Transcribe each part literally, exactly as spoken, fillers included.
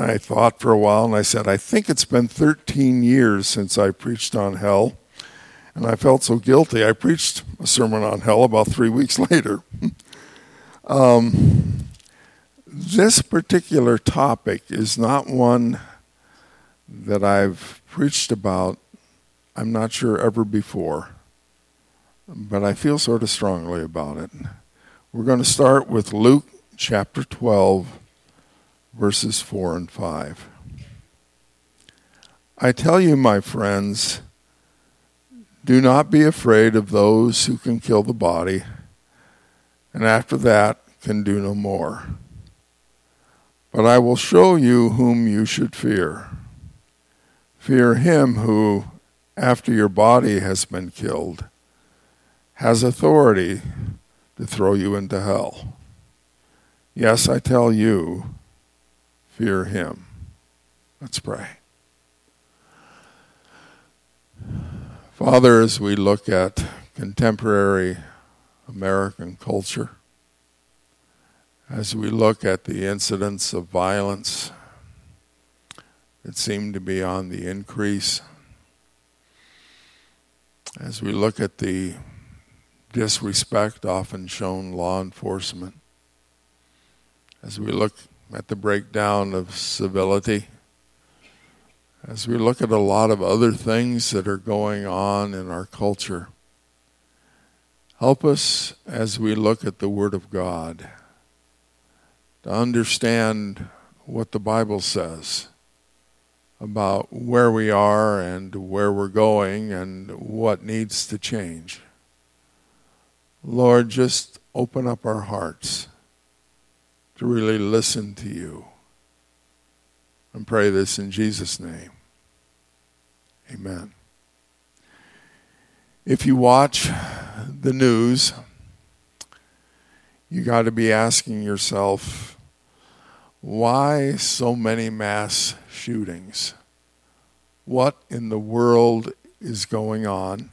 I thought for a while, and I said, I think it's been thirteen years since I preached on hell. And I felt so guilty. I preached a sermon on hell about three weeks later. um, this particular topic is not one that I've preached about, I'm not sure, ever before. But I feel sort of strongly about it. We're going to start with Luke chapter twelve, verses four and five. I tell you, my friends, do not be afraid of those who can kill the body, and after that can do no more. But I will show you whom you should fear. Fear him who, after your body has been killed, has authority to throw you into hell. Yes, I tell you, fear him. Let's pray. Father, as we look at contemporary American culture, as we look at the incidents of violence that seem to be on the increase, as we look at the disrespect often shown law enforcement, as we look at the breakdown of civility, as we look at a lot of other things that are going on in our culture, help us as we look at the Word of God to understand what the Bible says about where we are and where we're going and what needs to change. Lord, just open up our hearts to really listen to you. And pray this in Jesus' name. Amen. If you watch the news, you got to be asking yourself, why so many mass shootings? What in the world is going on?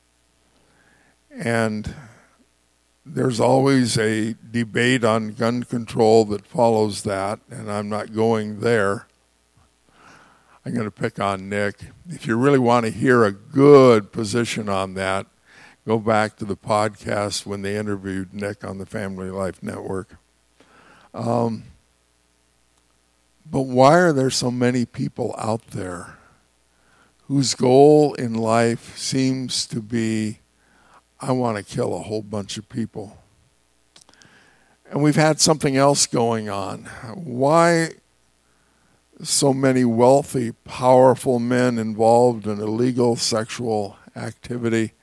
And there's always a debate on gun control that follows that, and I'm not going there. I'm going to pick on Nick. If you really want to hear a good position on that, go back to the podcast when they interviewed Nick on the Family Life Network. Um, but why are there so many people out there whose goal in life seems to be, I want to kill a whole bunch of people? And we've had something else going on. Why so many wealthy, powerful men involved in illegal sexual activity?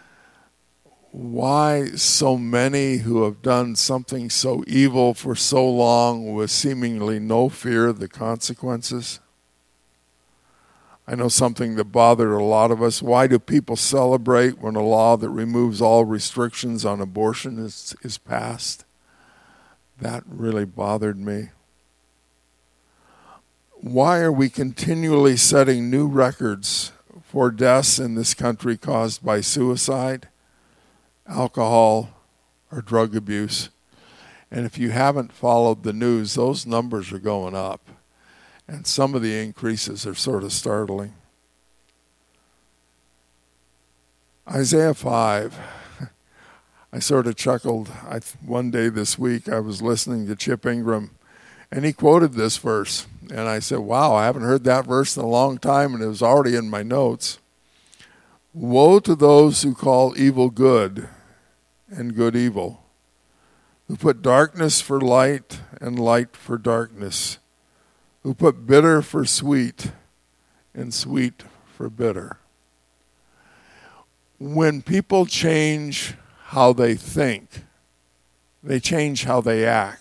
Why so many who have done something so evil for so long with seemingly no fear of the consequences? I know something that bothered a lot of us. Why do people celebrate when a law that removes all restrictions on abortion is, is passed? That really bothered me. Why are we continually setting new records for deaths in this country caused by suicide, alcohol, or drug abuse? And if you haven't followed the news, those numbers are going up. And some of the increases are sort of startling. Isaiah five. I sort of chuckled. I, one day this week I was listening to Chip Ingram, and he quoted this verse. And I said, wow, I haven't heard that verse in a long time, and it was already in my notes. Woe to those who call evil good and good evil, who put darkness for light and light for darkness, who put bitter for sweet and sweet for bitter. When people change how they think, they change how they act.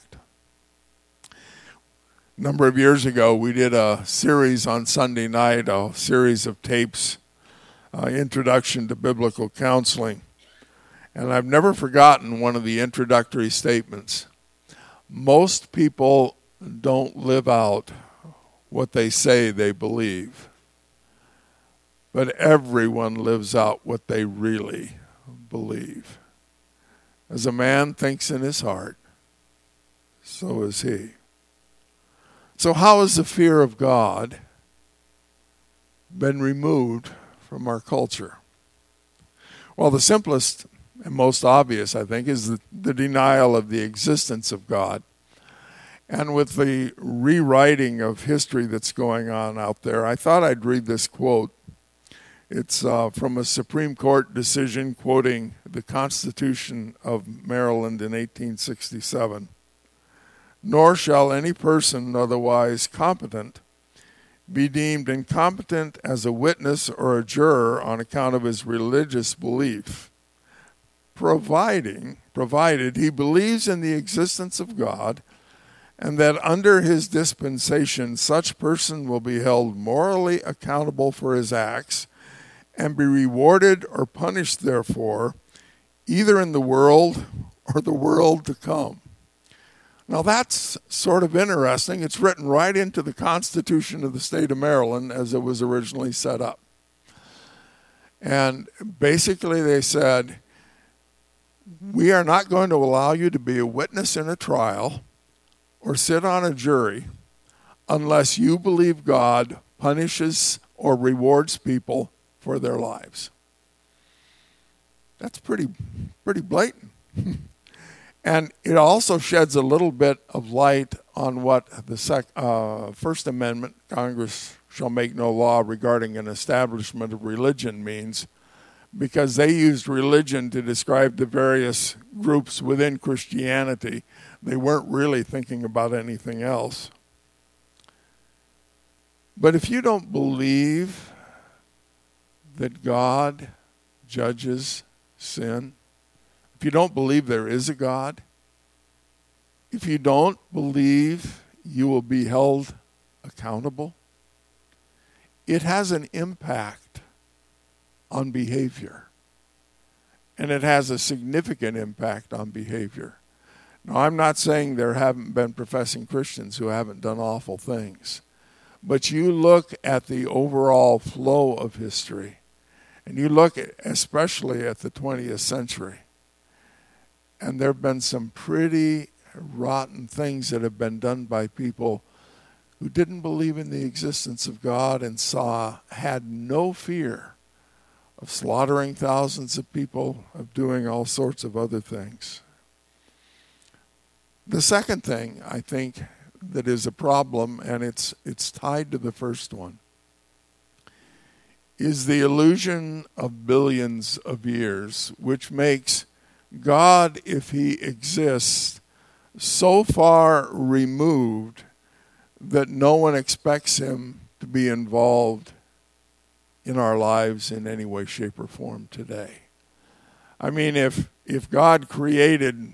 A number of years ago, we did a series on Sunday night, a series of tapes, uh, Introduction to Biblical Counseling. And I've never forgotten one of the introductory statements. Most people don't live out what they say they believe, but everyone lives out what they really believe. As a man thinks in his heart, so is he. So how has the fear of God been removed from our culture? Well, the simplest and most obvious, I think, is the, the denial of the existence of God. And with the rewriting of history that's going on out there, I thought I'd read this quote. It's uh, from a Supreme Court decision quoting the Constitution of Maryland in eighteen sixty-seven. Nor shall any person otherwise competent be deemed incompetent as a witness or a juror on account of his religious belief, providing, provided he believes in the existence of God, and that under his dispensation such person will be held morally accountable for his acts and be rewarded or punished therefore, either in the world or the world to come. Now that's sort of interesting. It's written right into the Constitution of the state of Maryland as it was originally set up. And basically they said, we are not going to allow you to be a witness in a trial or sit on a jury unless you believe God punishes or rewards people for their lives. That's pretty, pretty blatant. And it also sheds a little bit of light on what the sec, uh, First Amendment, Congress shall make no law regarding an establishment of religion means, because they used religion to describe the various groups within Christianity. They weren't really thinking about anything else. But if you don't believe that God judges sin, if you don't believe there is a God, if you don't believe you will be held accountable, it has an impact on behavior. And it has a significant impact on behavior. Now, I'm not saying there haven't been professing Christians who haven't done awful things. But you look at the overall flow of history, and you look at, especially at the twentieth century, and there have been some pretty rotten things that have been done by people who didn't believe in the existence of God and saw, had no fear of slaughtering thousands of people, of doing all sorts of other things. The second thing, I think, that is a problem, and it's it's tied to the first one, is the illusion of billions of years, which makes God, if he exists, so far removed that no one expects him to be involved in our lives in any way, shape, or form today. I mean, if if God created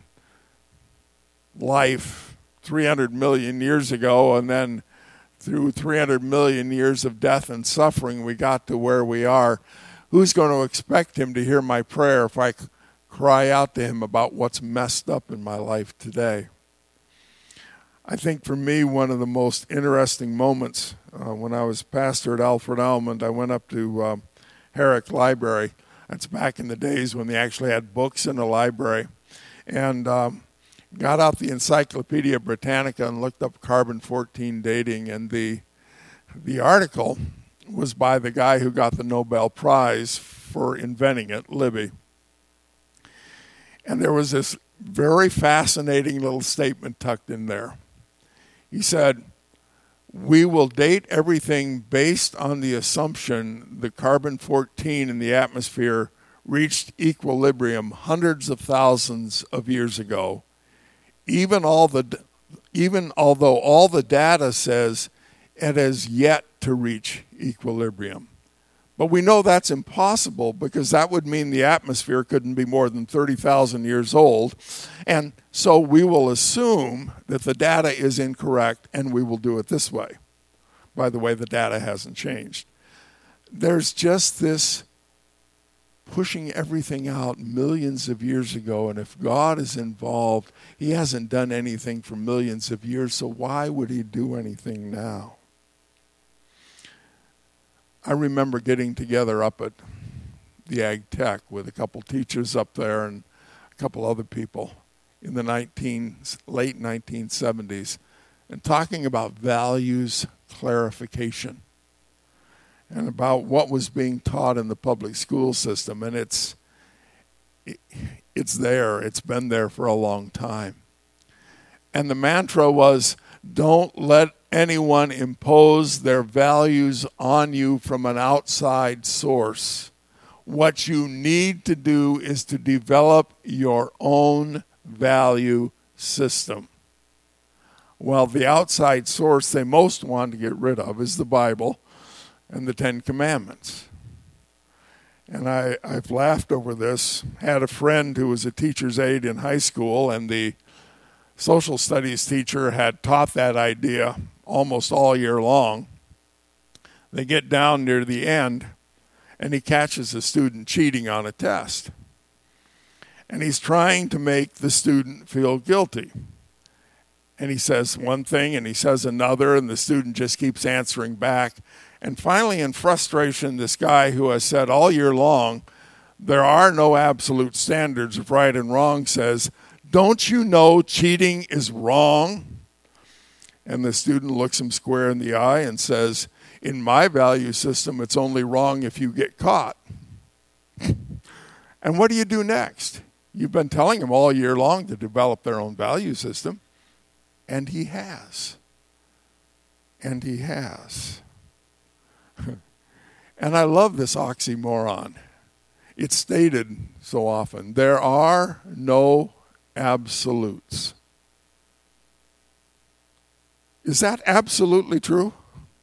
life three hundred million years ago, and then through three hundred million years of death and suffering, we got to where we are, who's going to expect him to hear my prayer if I cry out to him about what's messed up in my life today? I think for me, one of the most interesting moments, uh, when I was pastor at Alfred Almond, I went up to um, Herrick Library. That's back in the days when they actually had books in the library. And um, got out the Encyclopedia Britannica and looked up carbon fourteen dating. And the the article was by the guy who got the Nobel Prize for inventing it, Libby. And there was this very fascinating little statement tucked in there. He said, we will date everything based on the assumption that carbon fourteen in the atmosphere reached equilibrium hundreds of thousands of years ago, even all the, even although all the data says it has yet to reach equilibrium. But we know that's impossible, because that would mean the atmosphere couldn't be more than thirty thousand years old. And so we will assume that the data is incorrect, and we will do it this way. By the way, the data hasn't changed. There's just this pushing everything out millions of years ago, and if God is involved, he hasn't done anything for millions of years, so why would he do anything now? I remember getting together up at the Ag Tech with a couple teachers up there and a couple other people in the nineteen, late nineteen seventies. and talking about values clarification and about what was being taught in the public school system. And it's it, it's there. It's been there for a long time. And the mantra was, don't let anyone impose their values on you from an outside source. What you need to do is to develop your own value system. Well, the outside source they most want to get rid of is the Bible and the Ten Commandments. And I, I've laughed over this. Had a friend who was a teacher's aide in high school, and the social studies teacher had taught that idea almost all year long. They get down near the end, and he catches a student cheating on a test. And he's trying to make the student feel guilty. And he says one thing, and he says another, and the student just keeps answering back. And finally, in frustration, this guy who has said all year long, there are no absolute standards of right and wrong, says, don't you know cheating is wrong? And the student looks him square in the eye and says, in my value system, it's only wrong if you get caught. And what do you do next? You've been telling them all year long to develop their own value system. And he has. And he has. And I love this oxymoron. It's stated so often. There are no absolutes. Is that absolutely true?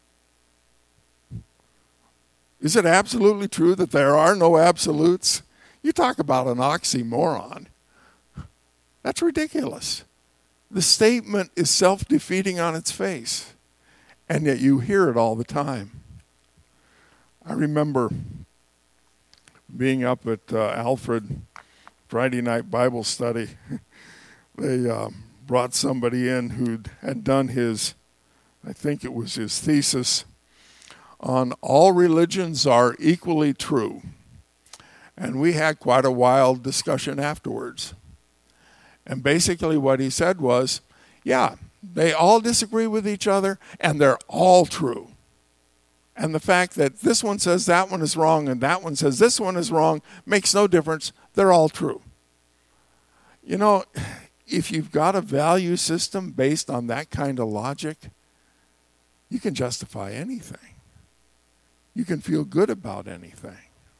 Is it absolutely true that there are no absolutes? You talk about an oxymoron. That's ridiculous. The statement is self-defeating on its face, and yet you hear it all the time. I remember being up at uh, Alfred Friday night Bible study. They uh, brought somebody in who had done his, I think it was his thesis, on all religions are equally true. And we had quite a wild discussion afterwards. And basically what he said was, yeah, they all disagree with each other, and they're all true. And the fact that this one says that one is wrong and that one says this one is wrong makes no difference. They're all true. You know, if you've got a value system based on that kind of logic, you can justify anything. You can feel good about anything.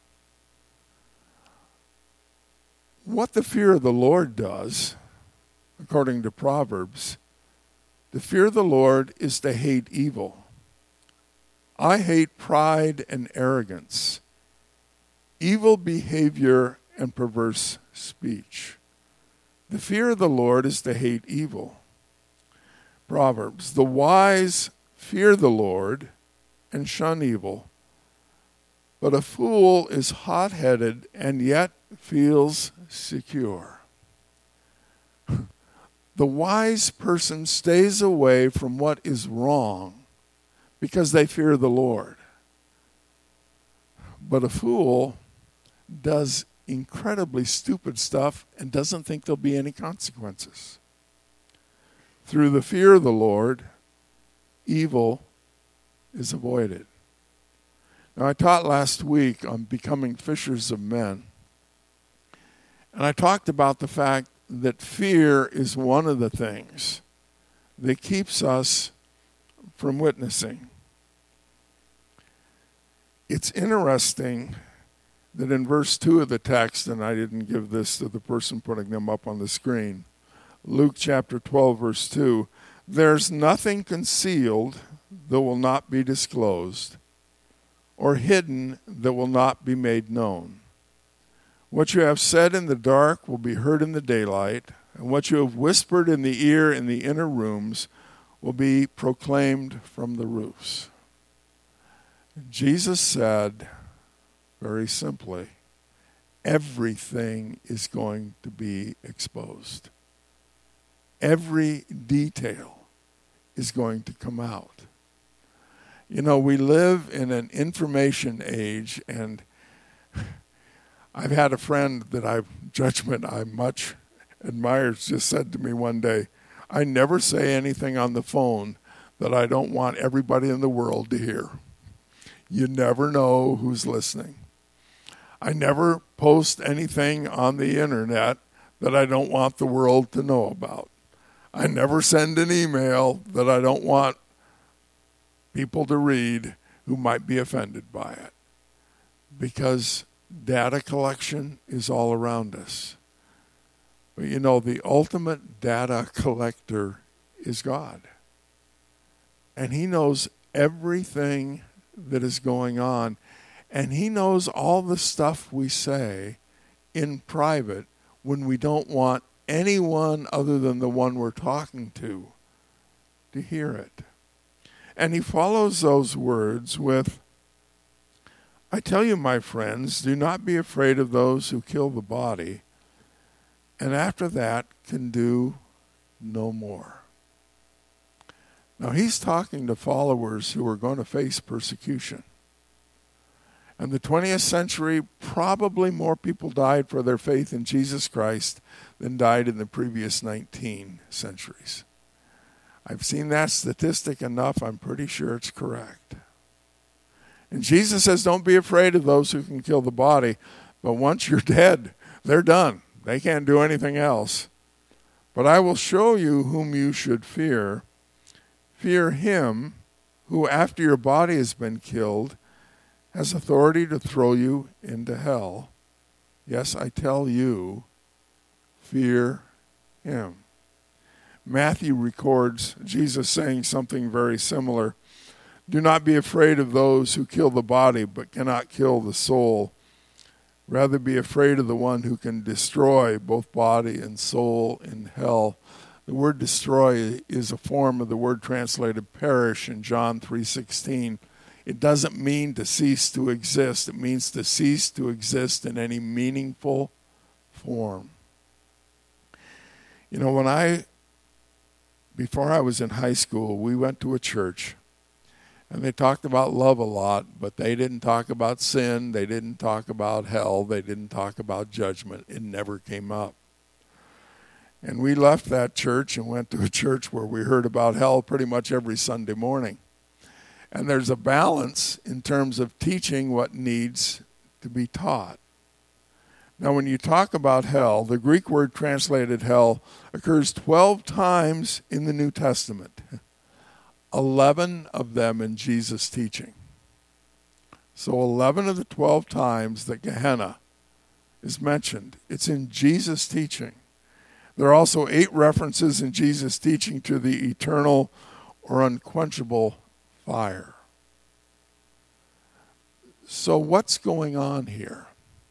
What the fear of the Lord does, according to Proverbs, the fear of the Lord is to hate evil. I hate pride and arrogance, evil behavior and perverse speech. The fear of the Lord is to hate evil. Proverbs, the wise fear the Lord and shun evil, but a fool is hot-headed and yet feels secure. The wise person stays away from what is wrong because they fear the Lord. But a fool does incredibly stupid stuff and doesn't think there'll be any consequences. Through the fear of the Lord, evil is avoided. Now, I taught last week on becoming fishers of men. And I talked about the fact that fear is one of the things that keeps us from witnessing. It's interesting that in verse two of the text, and I didn't give this to the person putting them up on the screen, Luke chapter twelve, verse two, there's nothing concealed that will not be disclosed, or hidden that will not be made known. What you have said in the dark will be heard in the daylight, and what you have whispered in the ear in the inner rooms will be proclaimed from the roofs. Jesus said, very simply, everything is going to be exposed. Every detail is going to come out. You know, we live in an information age, and I've had a friend that I've judgment I much admire just said to me one day, I never say anything on the phone that I don't want everybody in the world to hear. You never know who's listening. I never post anything on the internet that I don't want the world to know about. I never send an email that I don't want people to read who might be offended by it. Because data collection is all around us. But you know, the ultimate data collector is God. And he knows everything that is going on. And he knows all the stuff we say in private when we don't want anyone other than the one we're talking to to hear it. And he follows those words with, I tell you, my friends, do not be afraid of those who kill the body, and after that can do no more. Now he's talking to followers who are going to face persecution. In the twentieth century, probably more people died for their faith in Jesus Christ than died in the previous nineteen centuries. I've seen that statistic enough, I'm pretty sure it's correct. And Jesus says, don't be afraid of those who can kill the body, but once you're dead, they're done. They can't do anything else. But I will show you whom you should fear. Fear him who, after your body has been killed, has authority to throw you into hell. Yes, I tell you, fear him. Matthew records Jesus saying something very similar. Do not be afraid of those who kill the body but cannot kill the soul. Rather be afraid of the one who can destroy both body and soul in hell. The word destroy is a form of the word translated perish in John three sixteen. It doesn't mean to cease to exist. It means to cease to exist in any meaningful form. You know, when I, before I was in high school, we went to a church, and they talked about love a lot, but they didn't talk about sin. They didn't talk about hell. They didn't talk about judgment. It never came up. And we left that church and went to a church where we heard about hell pretty much every Sunday morning. And there's a balance in terms of teaching what needs to be taught. Now, when you talk about hell, the Greek word translated hell occurs twelve times in the New Testament. eleven of them in Jesus' teaching. So eleven of the twelve times that Gehenna is mentioned, it's in Jesus' teaching. There are also eight references in Jesus' teaching to the eternal or unquenchable fire. So what's going on here?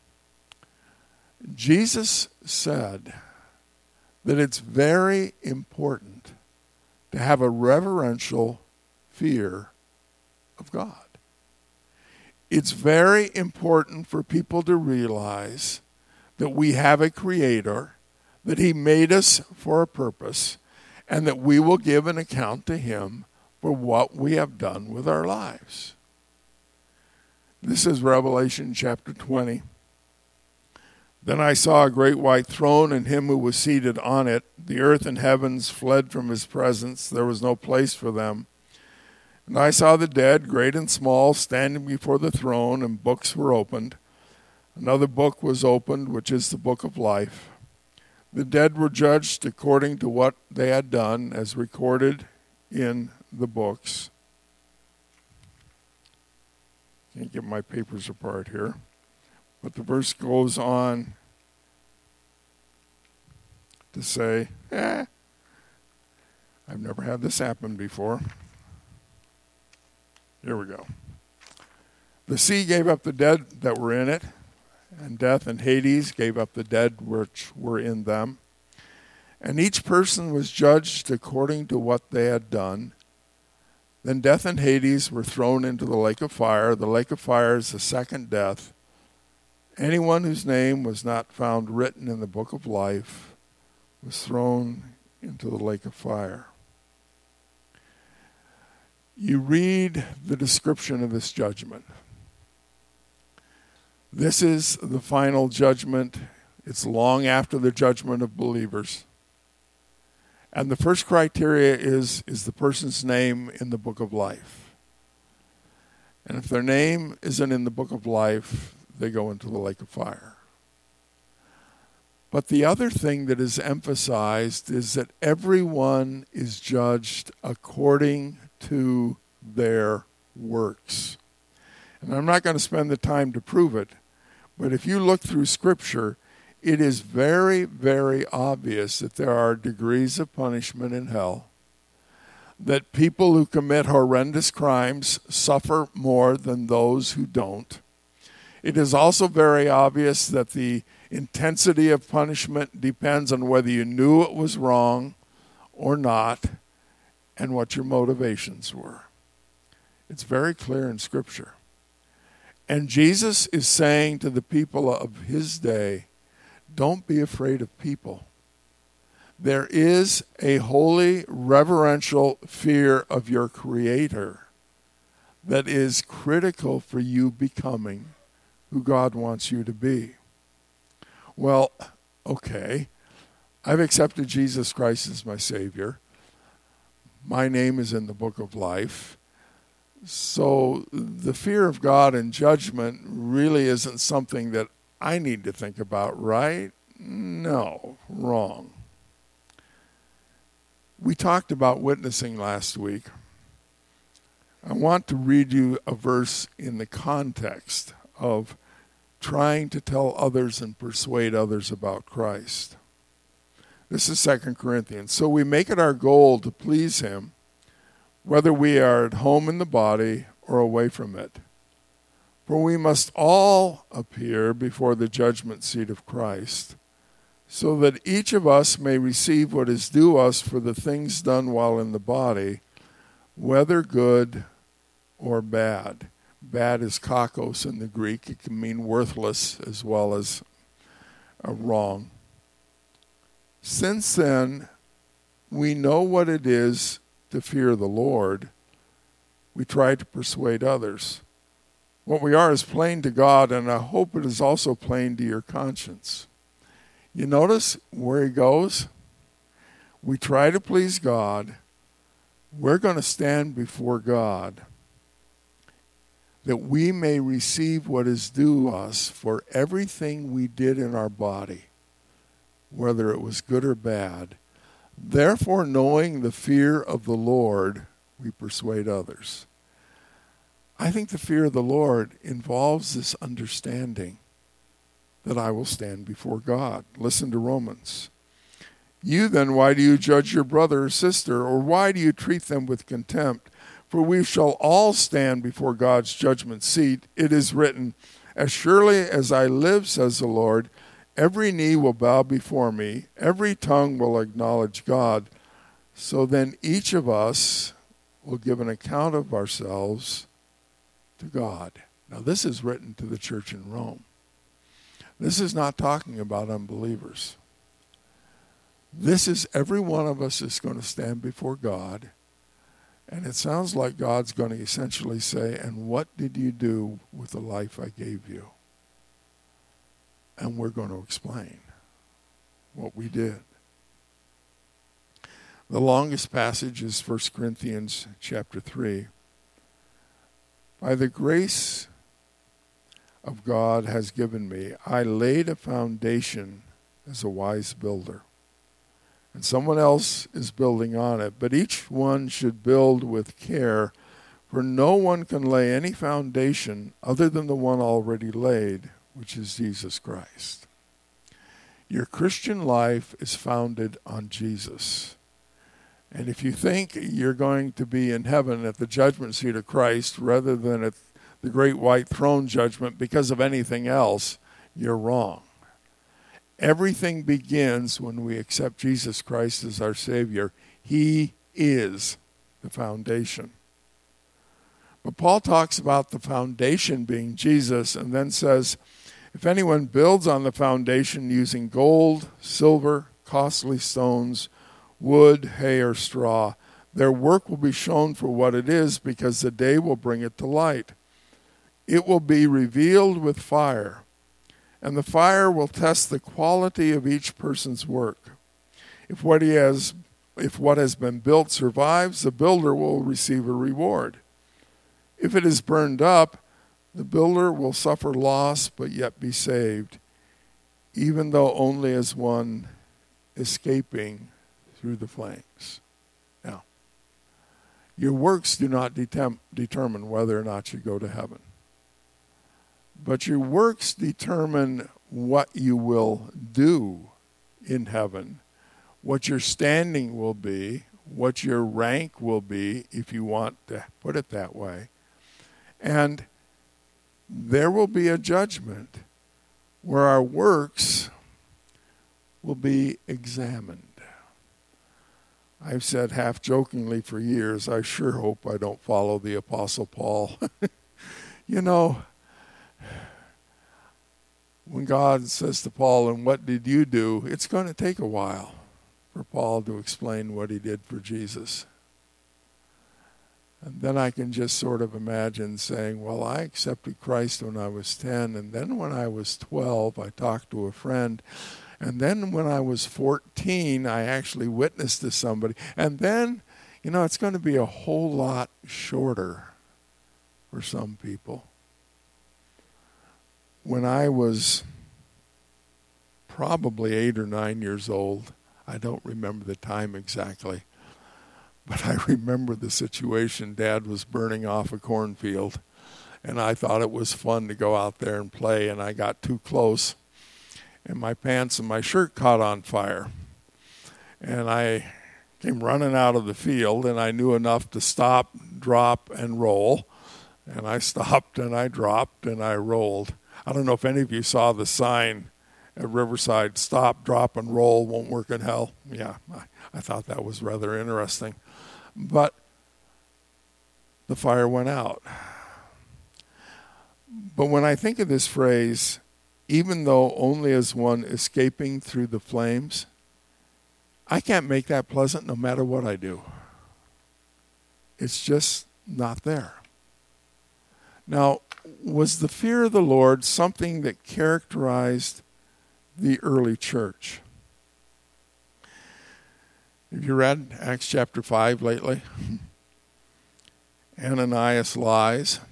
Jesus said that it's very important to have a reverential fear of God. It's very important for people to realize that we have a Creator, that He made us for a purpose, and that we will give an account to Him for what we have done with our lives. This is Revelation chapter twenty. Then I saw a great white throne and him who was seated on it. The earth and heavens fled from his presence. There was no place for them. And I saw the dead, great and small, standing before the throne, and books were opened. Another book was opened, which is the book of life. The dead were judged according to what they had done, as recorded in the books. Can't get my papers apart here. But the verse goes on to say, eh, I've never had this happen before. Here we go. The sea gave up the dead that were in it, and death and Hades gave up the dead which were in them. And each person was judged according to what they had done. Then death and Hades were thrown into the lake of fire. The lake of fire is the second death. Anyone whose name was not found written in the book of life was thrown into the lake of fire. You read the description of this judgment. This is the final judgment. It's long after the judgment of believers. And the first criteria is, is the person's name in the book of life. And if their name isn't in the book of life, they go into the lake of fire. But the other thing that is emphasized is that everyone is judged according to their works. And I'm not going to spend the time to prove it, but if you look through Scripture, it is very, very obvious that there are degrees of punishment in hell, that people who commit horrendous crimes suffer more than those who don't. It is also very obvious that the intensity of punishment depends on whether you knew it was wrong or not and what your motivations were. It's very clear in Scripture. And Jesus is saying to the people of his day, don't be afraid of people. There is a holy, reverential fear of your Creator that is critical for you becoming who God wants you to be. Well, okay, I've accepted Jesus Christ as my Savior. My name is in the book of life. So the fear of God and judgment really isn't something that I need to think about, right? No, wrong. We talked about witnessing last week. I want to read you a verse in the context of trying to tell others and persuade others about Christ. This is Second Corinthians. So we make it our goal to please him, whether we are at home in the body or away from it. For we must all appear before the judgment seat of Christ, so that each of us may receive what is due us for the things done while in the body, whether good or bad. Bad is kakos in the Greek. It can mean worthless as well as uh, wrong. Since then, we know what it is to fear the Lord. We try to persuade others. What we are is plain to God, and I hope it is also plain to your conscience. You notice where he goes? We try to please God. We're going to stand before God, that we may receive what is due us for everything we did in our body, whether it was good or bad. Therefore, knowing the fear of the Lord, we persuade others. I think the fear of the Lord involves this understanding that I will stand before God. Listen to Romans. You then, why do you judge your brother or sister, or why do you treat them with contempt? For we shall all stand before God's judgment seat. It is written, as surely as I live, says the Lord, every knee will bow before me, every tongue will acknowledge God. So then each of us will give an account of ourselves to God. Now this is written to the church in Rome. This is not talking about unbelievers. This is every one of us is going to stand before God. And it sounds like God's going to essentially say, and what did you do with the life I gave you? And we're going to explain what we did. The longest passage is First Corinthians chapter three. By the grace of God has given me, I laid a foundation as a wise builder, and someone else is building on it. But each one should build with care, for no one can lay any foundation other than the one already laid, which is Jesus Christ. Your Christian life is founded on Jesus. And if you think you're going to be in heaven at the judgment seat of Christ rather than at the great white throne judgment because of anything else, you're wrong. Everything begins when we accept Jesus Christ as our Savior. He is the foundation. But Paul talks about the foundation being Jesus and then says, if anyone builds on the foundation using gold, silver, costly stones, wood, hay, or straw, their work will be shown for what it is, because the day will bring it to light. It will be revealed with fire, and the fire will test the quality of each person's work. If what he has if what has been built survives, the builder will receive a reward. If it is burned up, the builder will suffer loss but yet be saved, even though only as one escaping through the flames. Now, your works do not detem- determine whether or not you go to heaven. But your works determine what you will do in heaven, what your standing will be, what your rank will be, if you want to put it that way. And there will be a judgment where our works will be examined. I've said half jokingly for years, I sure hope I don't follow the Apostle Paul. You know, when God says to Paul, and what did you do? It's going to take a while for Paul to explain what he did for Jesus. And then I can just sort of imagine saying, well, I accepted Christ when I was ten, and then when I was twelve, I talked to a friend, and then when I was fourteen, I actually witnessed to somebody, and then, you know, it's going to be a whole lot shorter for some people. When I was probably eight or nine years old, I don't remember the time exactly, but I remember the situation. Dad was burning off a cornfield, and I thought it was fun to go out there and play, and I got too close, and my pants and my shirt caught on fire. And I came running out of the field, and I knew enough to stop, drop, and roll. And I stopped, and I dropped, and I rolled. I don't know if any of you saw the sign at Riverside, stop, drop, and roll, won't work in hell. Yeah, I, I thought that was rather interesting. But the fire went out. But when I think of this phrase, even though only as one escaping through the flames, I can't make that pleasant no matter what I do. It's just not there. Now, was the fear of the Lord something that characterized the early church? Have you read Acts chapter five lately? Ananias lies.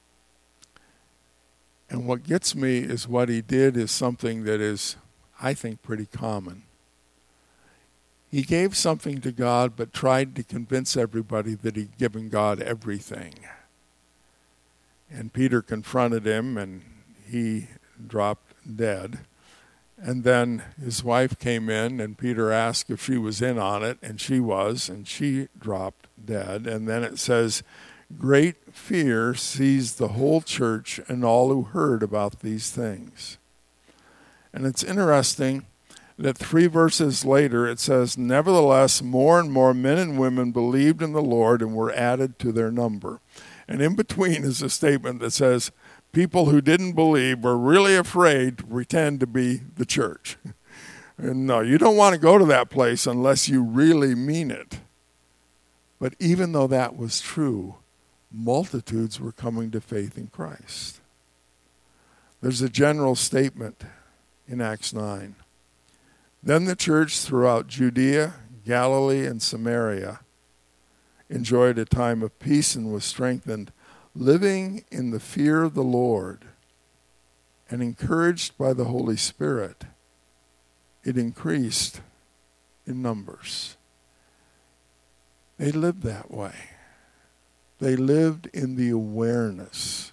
And what gets me is what he did is something that is, I think, pretty common. He gave something to God, but tried to convince everybody that he'd given God everything. And Peter confronted him, and he dropped dead. And then his wife came in, and Peter asked if she was in on it, and she was, and she dropped dead. And then it says, great fear seized the whole church and all who heard about these things. And it's interesting that three verses later it says, nevertheless, more and more men and women believed in the Lord and were added to their number. And in between is a statement that says, people who didn't believe were really afraid to pretend to be the church. And no, you don't want to go to that place unless you really mean it. But even though that was true, multitudes were coming to faith in Christ. There's a general statement in Acts nine. Then the church throughout Judea, Galilee, and Samaria enjoyed a time of peace and was strengthened, living in the fear of the Lord and encouraged by the Holy Spirit. It increased in numbers. They lived that way. They lived in the awareness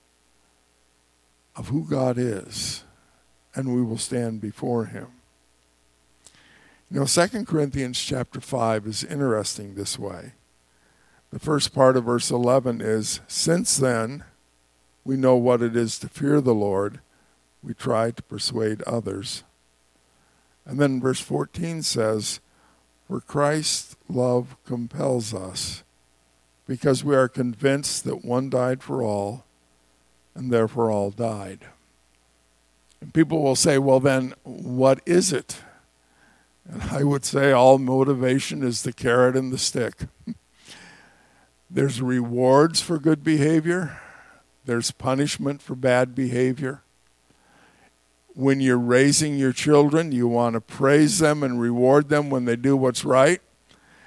of who God is, and we will stand before him. You know, Second Corinthians chapter five is interesting this way. The first part of verse eleven is, since then we know what it is to fear the Lord, we try to persuade others. And then verse fourteen says, for Christ's love compels us, because we are convinced that one died for all, and therefore all died. And people will say, well then, what is it? And I would say all motivation is the carrot and the stick. There's rewards for good behavior. There's punishment for bad behavior. When you're raising your children, you want to praise them and reward them when they do what's right.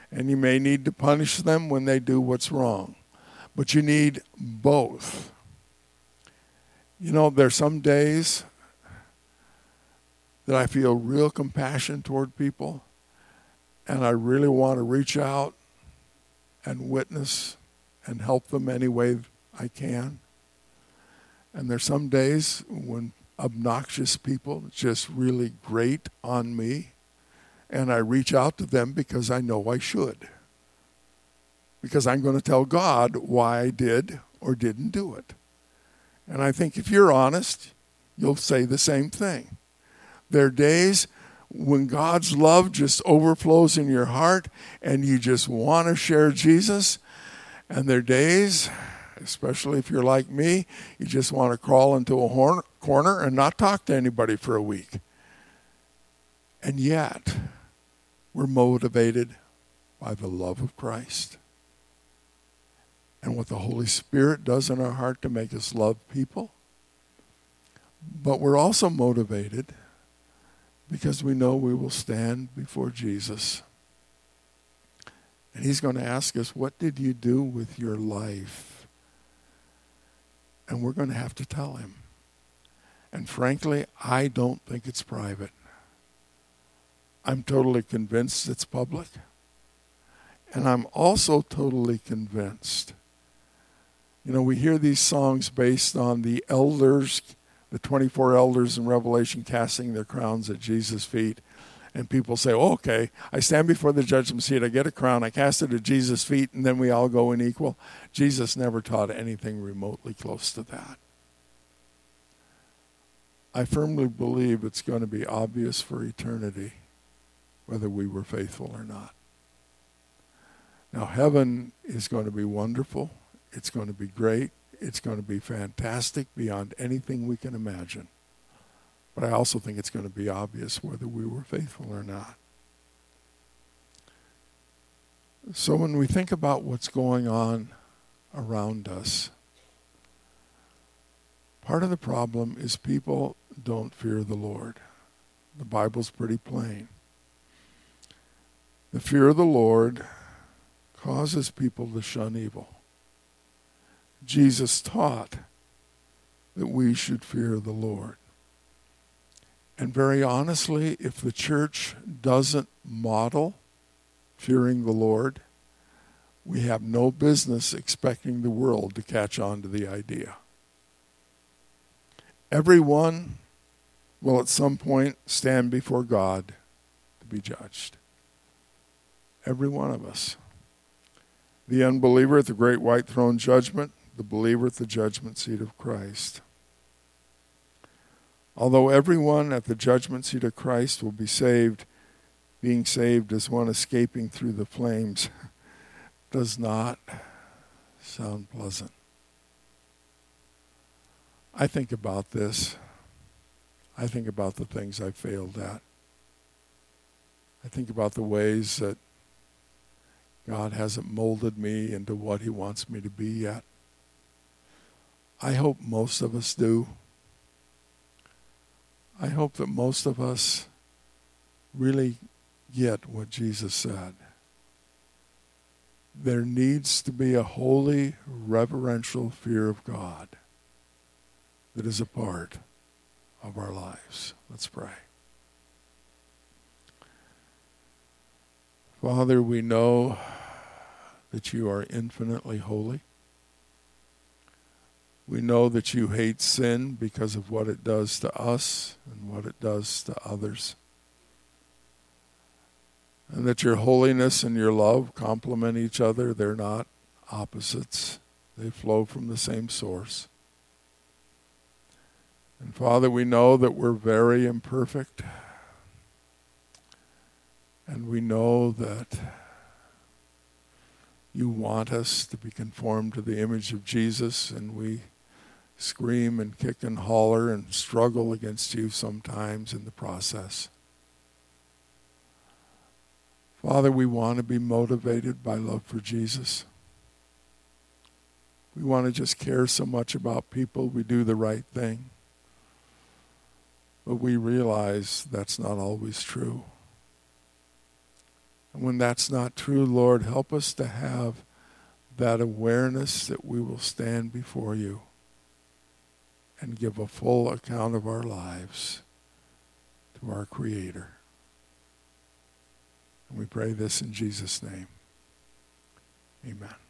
And you may need to punish them when they do what's wrong. But you need both. You know, there's some days that I feel real compassion toward people, and I really want to reach out and witness and help them any way I can. And there's some days when obnoxious people just really grate on me, and I reach out to them because I know I should. Because I'm going to tell God why I did or didn't do it. And I think if you're honest, you'll say the same thing. There are days when God's love just overflows in your heart and you just want to share Jesus. And there are days, especially if you're like me, you just want to crawl into a horn, corner and not talk to anybody for a week. And yet, we're motivated by the love of Christ. And what the Holy Spirit does in our heart to make us love people. But we're also motivated because we know we will stand before Jesus. And he's going to ask us, what did you do with your life? And we're going to have to tell him. And frankly, I don't think it's private. I'm totally convinced it's public. And I'm also totally convinced. You know, we hear these songs based on the elders, the twenty-four elders in Revelation casting their crowns at Jesus' feet. And people say, oh, okay, I stand before the judgment seat, I get a crown, I cast it at Jesus' feet, and then we all go in equal. Jesus never taught anything remotely close to that. I firmly believe it's going to be obvious for eternity whether we were faithful or not. Now, heaven is going to be wonderful. It's going to be great. It's going to be fantastic beyond anything we can imagine. But I also think it's going to be obvious whether we were faithful or not. So when we think about what's going on around us, part of the problem is people don't fear the Lord. The Bible's pretty plain. The fear of the Lord causes people to shun evil. Jesus taught that we should fear the Lord. And very honestly, if the church doesn't model fearing the Lord, we have no business expecting the world to catch on to the idea. Everyone will at some point stand before God to be judged. Every one of us. The unbeliever at the great white throne judgment, the believer at the judgment seat of Christ. Although everyone at the judgment seat of Christ will be saved, being saved as one escaping through the flames does not sound pleasant. I think about this. I think about the things I failed at. I think about the ways that God hasn't molded me into what he wants me to be yet. I hope most of us do. I hope that most of us really get what Jesus said. There needs to be a holy, reverential fear of God that is a part of our lives. Let's pray. Father, we know that you are infinitely holy. We know that you hate sin because of what it does to us and what it does to others. And that your holiness and your love complement each other. They're not opposites. They flow from the same source. And Father, we know that we're very imperfect. And we know that you want us to be conformed to the image of Jesus, and we scream and kick and holler and struggle against you sometimes in the process. Father, we want to be motivated by love for Jesus. We want to just care so much about people. We do the right thing. But we realize that's not always true. And when that's not true, Lord, help us to have that awareness that we will stand before you and give a full account of our lives to our Creator. And we pray this in Jesus' name. Amen.